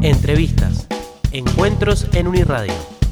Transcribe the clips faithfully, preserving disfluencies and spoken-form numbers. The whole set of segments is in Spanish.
Entrevistas, encuentros en Uniradio.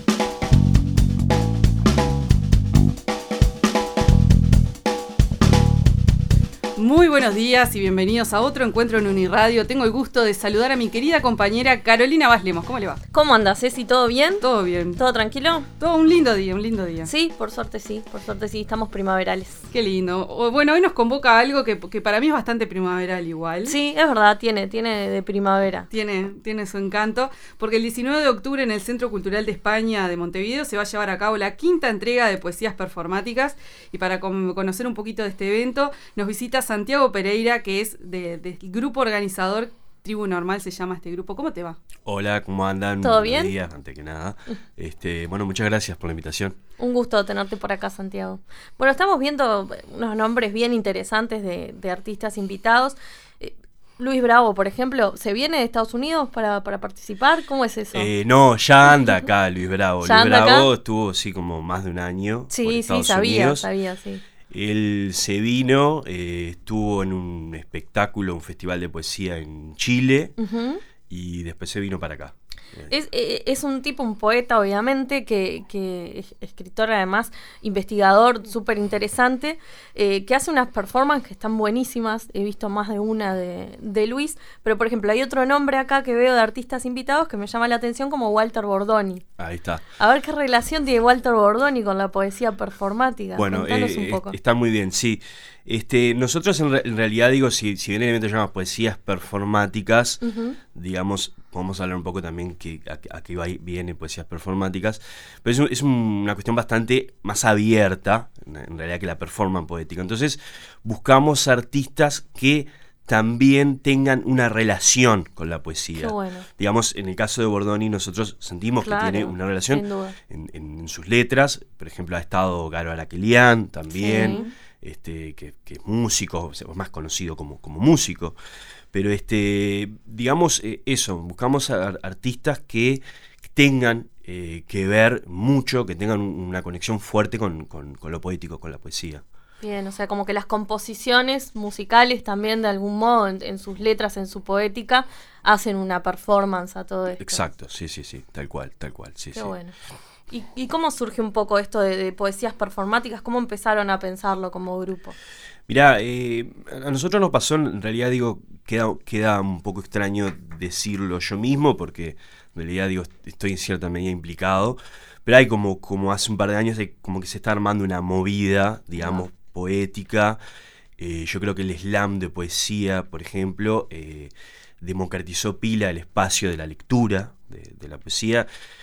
Muy buenos días y bienvenidos a otro encuentro en Uniradio. Tengo el gusto de saludar a mi querida compañera Carolina Vaz Lemos. ¿Cómo le va? ¿Cómo andas, Ceci? ¿Todo bien? Todo bien. ¿Todo tranquilo? Todo un lindo día, un lindo día. Sí, por suerte sí, por suerte sí, estamos primaverales. Qué lindo. Bueno, hoy nos convoca algo que, que para mí es bastante primaveral igual. Sí, es verdad, tiene, tiene de primavera. Tiene, tiene su encanto, porque el diecinueve de octubre en el Centro Cultural de España de Montevideo se va a llevar a cabo la quinta entrega de poesías performáticas, y para con- conocer un poquito de este evento nos visita Santiago Pereira, que es de- del grupo organizador Tribu Normal, se llama este grupo. ¿Cómo te va? Hola, ¿cómo andan? ¿Todo Buenos bien? días, antes que nada. Este, bueno, muchas gracias por la invitación. Un gusto tenerte por acá, Santiago. Bueno, estamos viendo unos nombres bien interesantes de, de artistas invitados. Eh, Luis Bravo, por ejemplo, ¿se viene de Estados Unidos para, para participar? ¿Cómo es eso? Eh, no, ya anda acá Luis Bravo. ¿Ya Luis anda Bravo acá? estuvo, sí, como más de un año por sí, sí, Estados sabía, Unidos. sabía, sí. Él se vino, eh, estuvo en un espectáculo, un festival de poesía en Chile, Ujú. y después se vino para acá. Es, eh, es un tipo, un poeta, obviamente, que, que es escritor, además, investigador, súper interesante, eh, que hace unas performances que están buenísimas. He visto más de una de, de Luis, pero por ejemplo, hay otro nombre acá que veo de artistas invitados que me llama la atención, como Walter Bordoni. Ahí está. A ver qué relación tiene Walter Bordoni con la poesía performática. Bueno, Contanos eh, un poco. está muy bien, sí. Este, nosotros en, re- en realidad, digo, si, si bien el evento se llama poesías performáticas, Ujú. digamos, podemos hablar un poco también que, a, a qué va, viene poesías performáticas, pero es, un- es un- una cuestión bastante más abierta, en, en realidad, que la performance poética. Entonces, buscamos artistas que también tengan una relación con la poesía. Qué bueno. Digamos, en el caso de Bordoni, nosotros sentimos Claro, que tiene una relación sin duda. en, en sus letras. Por ejemplo, ha estado Garo Araquelian también, Sí. este, que, que es músico, o sea, más conocido como, como músico. Pero este, digamos eh, eso, buscamos a- artistas que tengan eh, que ver mucho, que tengan un- una conexión fuerte con, con- con lo poético, con la poesía. Bien, o sea, como que las composiciones musicales también, de algún modo, en, en sus letras, en su poética, hacen una performance a todo esto. Exacto, sí, sí, sí, tal cual, tal cual, sí, Qué sí. bueno. ¿Y, y cómo surge un poco esto de, de poesías performáticas? ¿Cómo empezaron a pensarlo como grupo? Mirá, eh, a nosotros nos pasó, en realidad, digo, queda, queda un poco extraño decirlo yo mismo, porque en realidad, digo, estoy en cierta medida implicado, pero hay como, como hace un par de años, hay como que se está armando una movida, digamos, poética. Eh, yo creo que el slam de poesía, por ejemplo, eh, democratizó pila el espacio de la lectura, de, de la poesía,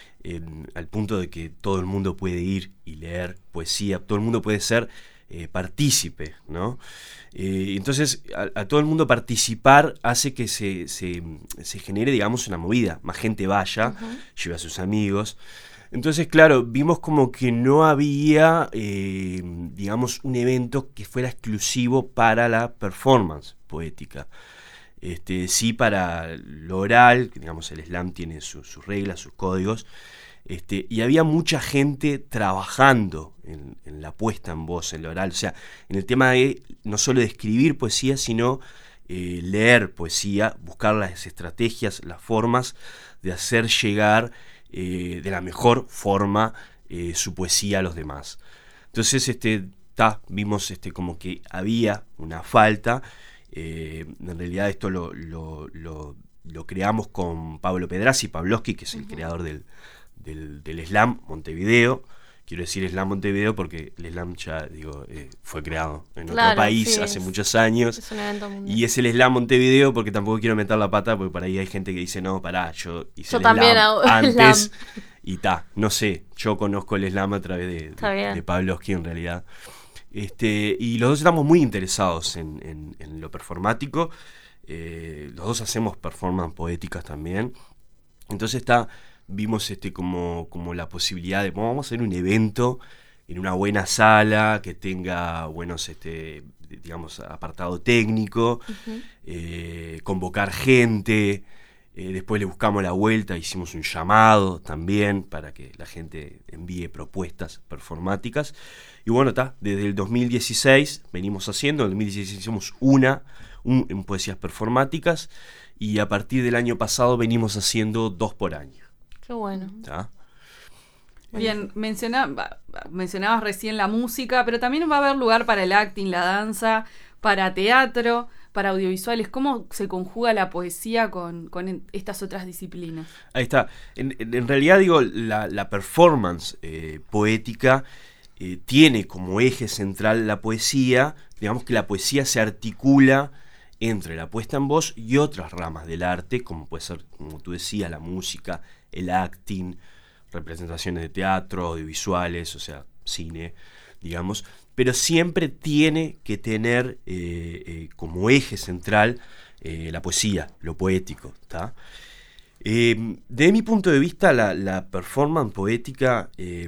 en- al punto de que todo el mundo puede ir y leer poesía, todo el mundo puede ser eh, partícipe, ¿no? Eh, entonces, a, a todo el mundo participar hace que se, se, se genere, digamos, una movida, más gente vaya, Ujú. lleve a sus amigos. Entonces, claro, vimos como que no había, eh, digamos, un evento que fuera exclusivo para la performance poética. Este, sí, para lo oral, que, digamos, el slam tiene su- sus reglas, sus códigos, este, y había mucha gente trabajando en, en la puesta en voz, en lo oral, o sea, en el tema de no solo de escribir poesía, sino eh, leer poesía, buscar las estrategias, las formas de hacer llegar eh, de la mejor forma eh, su poesía a los demás. Entonces, este, ta, vimos este, como que había una falta. Eh, en realidad esto lo, lo, lo, lo creamos con Pablo Pedrazzi, Pavlovsky, que es el Ujú. creador del, del, del slam Montevideo. Quiero decir slam Montevideo porque el slam ya, digo, eh, fue creado en Claro, otro país sí, hace es- muchos años. Es un evento mundial. Y es el slam Montevideo porque tampoco quiero meter la pata, porque por ahí hay gente que dice, no, pará, yo hice Yo el también slam hago antes. slam. Y ta, no sé, yo conozco el slam a través de, Está de, bien. de Pavlovsky en realidad. Este, y los dos estamos muy interesados en, en- en lo performático. Eh, los dos hacemos performance poéticas también. Entonces está, vimos este como, como la posibilidad de, bueno, vamos a hacer un evento en una buena sala, que tenga buenos, este, digamos, apartado técnico, Ujú. eh, convocar gente, Eh, después le buscamos la vuelta, hicimos un llamado también para que la gente envíe propuestas performáticas. Y bueno, está, desde el dos mil dieciséis venimos haciendo, en el dos mil dieciséis hicimos una un, en poesías performáticas, y a partir del año pasado venimos haciendo dos por año. Qué bueno. ¿Tá? Bien, menciona, mencionabas recién la música, pero también va a haber lugar para el acting, la danza, para teatro, para audiovisuales. ¿Cómo se conjuga la poesía con, con estas otras disciplinas? Ahí está. En, en realidad, digo, la, la performance eh, poética eh, tiene como eje central la poesía. Digamos que la poesía se articula entre la puesta en voz y otras ramas del arte, como puede ser, como tú decías, la música, el acting, representaciones de teatro, audiovisuales, o sea, cine, digamos, pero siempre tiene que tener eh, eh, como eje central eh, la poesía, lo poético, ¿tá? Eh, desde mi punto de vista, la, la performance poética eh,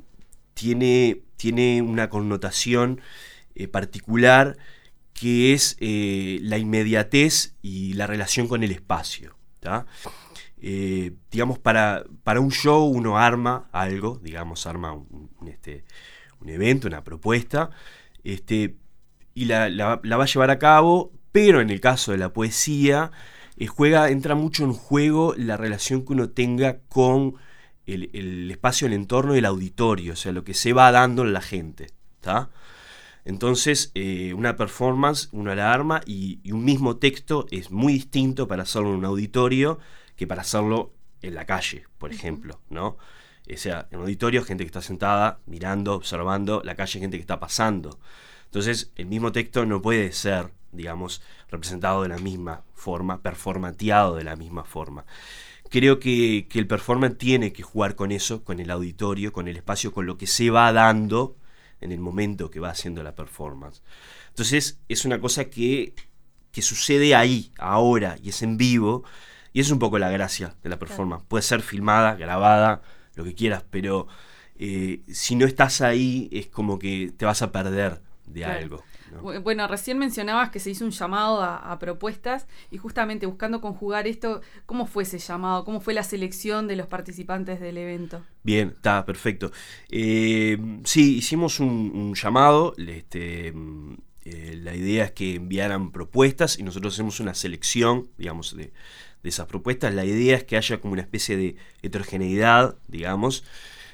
tiene, tiene una connotación eh, particular, que es eh, la inmediatez y la relación con el espacio, ¿tá? Eh, digamos, para, para un show uno arma algo, digamos, arma un, un, este, un evento, una propuesta, este, y la, la, la va a llevar a cabo, pero en el caso de la poesía, eh, juega, entra mucho en juego la relación que uno tenga con el, el espacio, el entorno del auditorio, o sea, lo que se va dando en la gente, ¿tá? Entonces, eh, una performance, uno la arma, y, y un mismo texto es muy distinto para hacerlo en un auditorio que para hacerlo en la calle, por ejemplo, ¿no? O sea, en un auditorio, gente que está sentada, mirando, observando, la calle, gente que está pasando. Entonces, el mismo texto no puede ser, digamos, representado de la misma forma, performateado de la misma forma. Creo que, que el performance tiene que jugar con eso, con el auditorio, con el espacio, con lo que se va dando en el momento que va haciendo la performance. Entonces, es una cosa que, que sucede ahí, ahora, y es en vivo. Y es un poco la gracia de la performance. Claro. Puede ser filmada, grabada, lo que quieras, pero eh, si no estás ahí es como que te vas a perder de claro. algo, ¿no? Bueno, recién mencionabas que se hizo un llamado a, a propuestas, y justamente buscando conjugar esto, ¿cómo fue ese llamado? ¿Cómo fue la selección de los participantes del evento? Bien, está perfecto. Eh, sí, hicimos un, un llamado, este... Eh, la idea es que enviaran propuestas y nosotros hacemos una selección, digamos, de, de esas propuestas. La idea es que haya como una especie de heterogeneidad, digamos,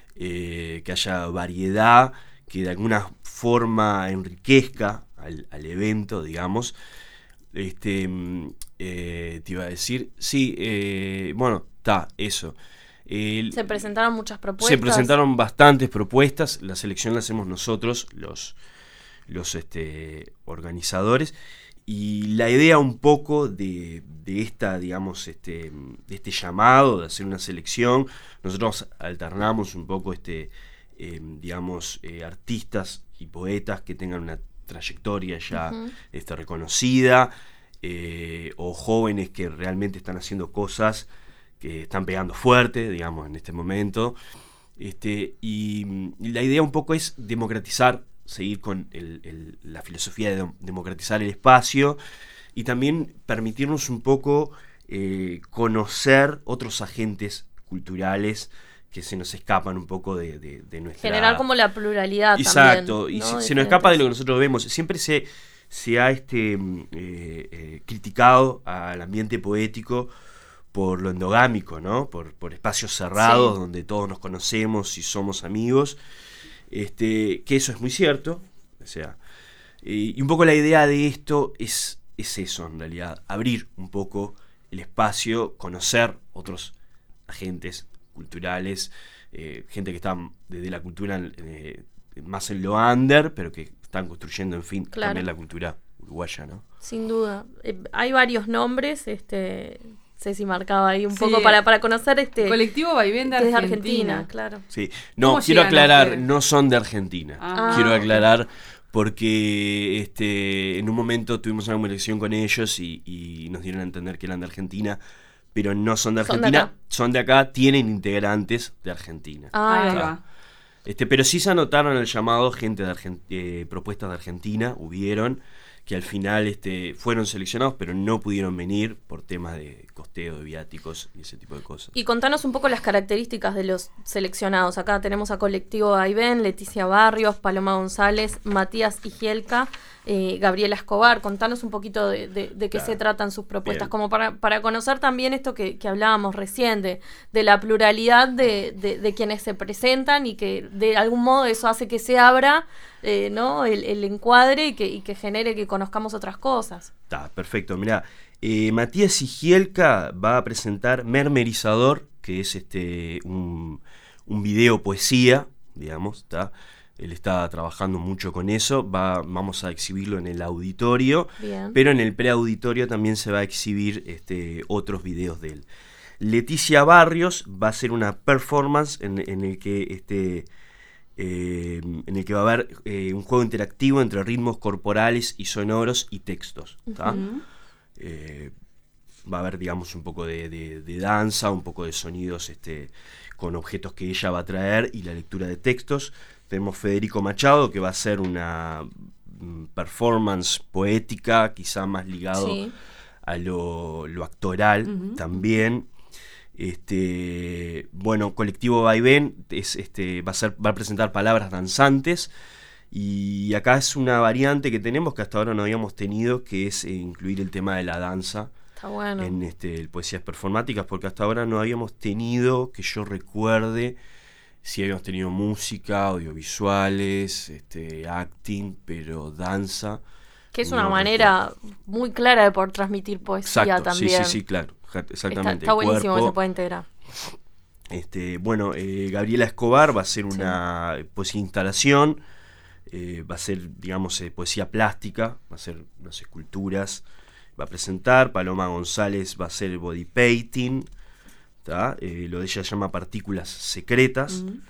eh, que haya variedad, que de alguna forma enriquezca al, al evento, digamos. Este, eh, te iba a decir, sí, eh, bueno, está, eso. Eh, se presentaron muchas propuestas. Se presentaron bastantes propuestas, la selección la hacemos nosotros, los... los este, organizadores, y la idea un poco de, de esta, digamos, este, de este llamado, de hacer una selección, nosotros alternamos un poco este, eh, digamos, eh, artistas y poetas que tengan una trayectoria ya uh-huh. este, reconocida, eh, o jóvenes que realmente están haciendo cosas que están pegando fuerte, digamos, en este momento, este, y, y la idea un poco es democratizar, seguir con el, el, la filosofía de democratizar el espacio, y también permitirnos un poco eh, conocer otros agentes culturales que se nos escapan un poco de, de, de nuestra... Generar como la pluralidad. Exacto, también, y ¿no? se, Diferentes. se nos escapa de lo que nosotros vemos. Siempre se, se ha este, eh, eh, criticado al ambiente poético por lo endogámico, ¿no? Por, por espacios cerrados, sí, donde todos nos conocemos y somos amigos. Este, que eso es muy cierto, o sea, eh, y un poco la idea de esto es, es eso en realidad, abrir un poco el espacio, conocer otros agentes culturales, eh, gente que está desde la cultura eh, más en lo under, pero que están construyendo, en fin, claro, también la cultura uruguaya, ¿no? Sin duda, eh, hay varios nombres, este... Ceci marcaba ahí un sí, poco para, para conocer este... Colectivo Vaivén de Argentina. Argentina, claro. Sí, no, quiero aclarar, no son de Argentina. Ah, quiero aclarar okay. porque este, en un momento tuvimos una conversación con ellos y, y nos dieron a entender que eran de Argentina, pero no son de Argentina, son de acá, son de acá tienen integrantes de Argentina. Ah, ahí va. Este, pero sí se anotaron el llamado gente de Argent- eh, propuestas de Argentina, hubieron, que al final este, fueron seleccionados, pero no pudieron venir por temas de costeo de viáticos y ese tipo de cosas. Y contanos un poco las características de los seleccionados. Acá tenemos a Colectivo Vaivén, Leticia Barrios, Paloma González, Matías Igielka, eh, Gabriela Escobar. Contanos un poquito de, de, de qué claro. se tratan sus propuestas, Bien. como para, para conocer también esto que, que hablábamos recién, de, de la pluralidad de, de, de quienes se presentan y que de algún modo eso hace que se abra eh, ¿no? el, el encuadre y que, y que genere que conozcamos otras cosas. Está, perfecto. Mirá, eh, Matías Igielka va a presentar Mermerizador, que es este un, un video poesía, digamos, ¿está? Él está trabajando mucho con eso, va, vamos a exhibirlo en el auditorio, Bien. pero en el preauditorio también se va a exhibir este, otros videos de él. Leticia Barrios va a hacer una performance en, en el que este, eh, en el que va a haber eh, un juego interactivo entre ritmos corporales y sonoros y textos, ¿tá? Ujú. Eh, va a haber, digamos, un poco de, de, de danza, un poco de sonidos este, con objetos que ella va a traer y la lectura de textos. Tenemos Federico Machado, que va a hacer una mm, performance poética, quizá más ligado Sí. a lo, lo actoral Ujú. también. Este, bueno, Colectivo Vaivén es, este, va, a ser, va a presentar palabras danzantes. Y acá es una variante que tenemos que hasta ahora no habíamos tenido, que es eh, incluir el tema de la danza Está bueno. en este, el poesías performáticas, porque hasta ahora no habíamos tenido, que yo recuerde, si habíamos tenido música, audiovisuales, este, acting, pero danza. Que es no una manera recuerdo. muy clara de poder transmitir poesía Exacto, sí, también. sí, sí, claro, ja- Está, exactamente. está el buenísimo que cuerpo. se pueda integrar. Este, bueno, eh, Gabriela Escobar va a hacer una poesía instalación, eh, va a ser, digamos, eh, poesía plástica, va a hacer unas esculturas, va a presentar. Paloma González va a hacer body painting, ¿tá? Eh, lo de ella se llama Partículas Secretas. Ujú.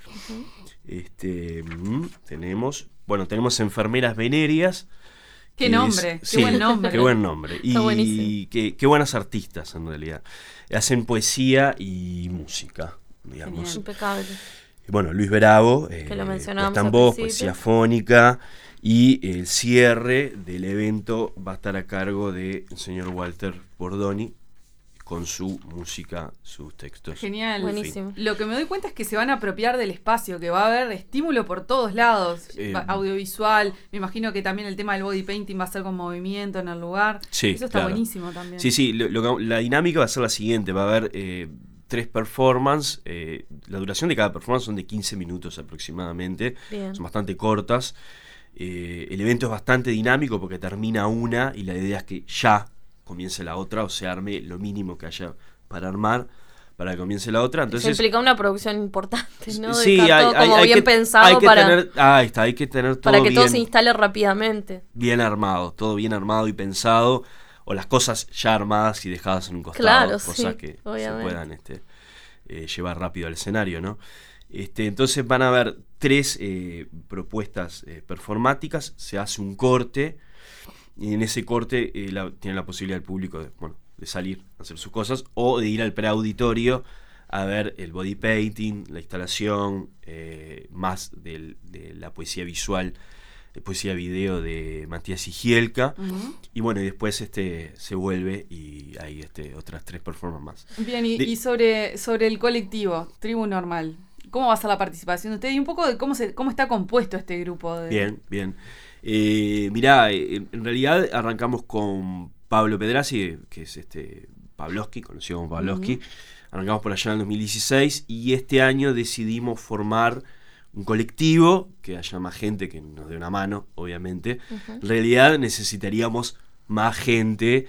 Este, mm, tenemos, bueno, tenemos Enfermeras Venerias. Qué que nombre, es- qué sí, buen nombre. Qué buen nombre. Está buenísimo. Y qué, qué buenas artistas, en realidad. Hacen poesía y música, digamos. Genial. Impecable. Bueno, Luis Bravo, eh, Que lo mencionábamos puesta en al voz, principio. poesía fónica, y el cierre del evento va a estar a cargo del señor Walter Bordoni, con su música, sus textos. Genial. Buenísimo. Lo que me doy cuenta es que se van a apropiar del espacio, que va a haber estímulo por todos lados, Eh, Va- audiovisual, me imagino que también el tema del body painting va a ser con movimiento en el lugar. Sí, Eso está claro. buenísimo también. Sí, sí, lo- lo que- la dinámica va a ser la siguiente, va a haber eh, tres performances, eh, la duración de cada performance son de quince minutos aproximadamente, Bien. son bastante cortas. Eh, el evento es bastante dinámico porque termina una y la idea es que ya comience la otra, o se arme lo mínimo que haya para armar para que comience la otra. Eso Entonces, implica una producción importante, ¿no? sí, Dejar hay, todo hay- como hay bien que, pensado hay que para, tener, ah, ahí está, hay que tener todo para que todo bien, se instale rápidamente. bien armado, todo bien armado y pensado, o las cosas ya armadas y dejadas en un costado, Claro, cosas sí, que obviamente. se puedan este, eh, llevar rápido al escenario, ¿no? Este, entonces van a haber tres eh, propuestas eh, performáticas, se hace un corte, y en ese corte eh, la- tiene la posibilidad el público de, bueno, de salir a hacer sus cosas, o de ir al preauditorio a ver el body painting, la instalación, eh, más del- de la poesía visual, de poesía video de Matías Igielka. Ujú. Y bueno, y después este se vuelve y hay este otras tres performances más. Bien, y, De- y sobre, sobre el colectivo, Tribu Normal, ¿cómo va a ser la participación de usted? Y un poco de cómo se cómo está compuesto este grupo. De... Bien, bien. Eh, mirá, eh, en realidad arrancamos con Pablo Pedrazi, que es este Pavlovsky, conocido como Pavlovsky. Ujú. Arrancamos por allá en el dos mil dieciséis y este año decidimos formar un colectivo, que haya más gente que nos dé una mano, obviamente. Ujú. En realidad necesitaríamos más gente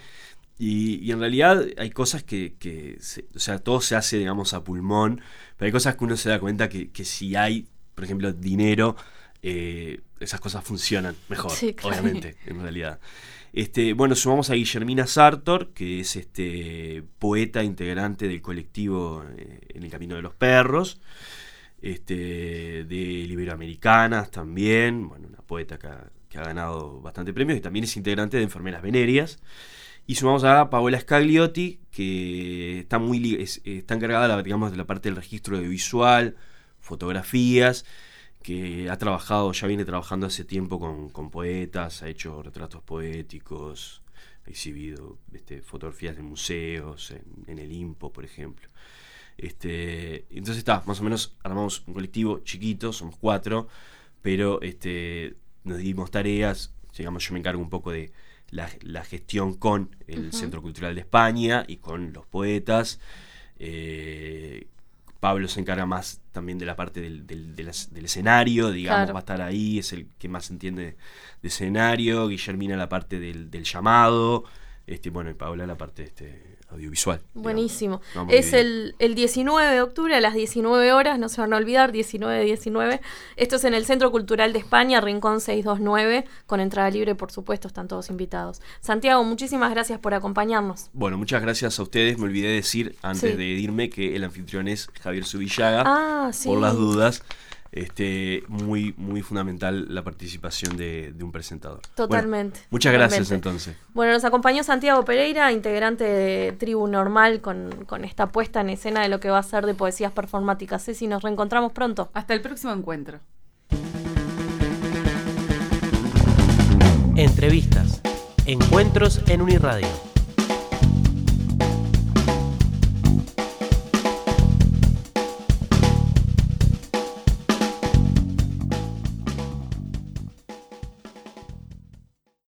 y, y en realidad hay cosas que, que se- o sea, todo se hace, digamos, a pulmón, pero hay cosas que uno se da cuenta que, que si hay, por ejemplo, dinero, eh, esas cosas funcionan mejor, Sí, claro. obviamente, en realidad. Este, bueno, sumamos a Guillermina Sartor, que es este poeta integrante del colectivo eh, En el Camino de los Perros, este, de Iberoamericanas también, bueno, una poeta que ha, que ha ganado bastante premios y también es integrante de Enfermeras Venerias. Y sumamos a Paola Scagliotti, que está muy li- es- está encargada, digamos, de la parte del registro audiovisual, fotografías, que ha trabajado, ya viene trabajando hace tiempo con, con poetas, ha hecho retratos poéticos, ha exhibido este, fotografías de museos, en, en el INPO, por ejemplo. Este, entonces está, más o menos armamos un colectivo chiquito, somos cuatro, pero este, nos dimos tareas, digamos, yo me encargo un poco de la, la gestión con el uh-huh. Centro Cultural de España y con los poetas. Eh, Pablo se encarga más también de la parte del, del, del, del escenario, digamos, claro. va a estar ahí, es el que más entiende de escenario. Guillermina la parte del, del llamado, este, bueno, y Paula la parte este, audiovisual. Buenísimo. No, es el, el diecinueve de octubre a las diecinueve horas, no se van a olvidar, diecinueve diecinueve. Esto es en el Centro Cultural de España, Rincón seiscientos veintinueve, con entrada libre, por supuesto, están todos invitados. Santiago, muchísimas gracias por acompañarnos. Bueno, muchas gracias a ustedes. Me olvidé decir, antes sí. de irme, que el anfitrión es Javier Zubillaga, ah, sí. por las dudas. Este, muy, muy fundamental la participación de, de un presentador. Totalmente. Bueno, muchas totalmente. gracias entonces. Bueno, nos acompañó Santiago Pereira, integrante de Tribu Normal, con, con esta puesta en escena de lo que va a ser de poesías performáticas. Ceci, nos reencontramos pronto. Hasta el próximo encuentro. Entrevistas. Encuentros en Uniradio.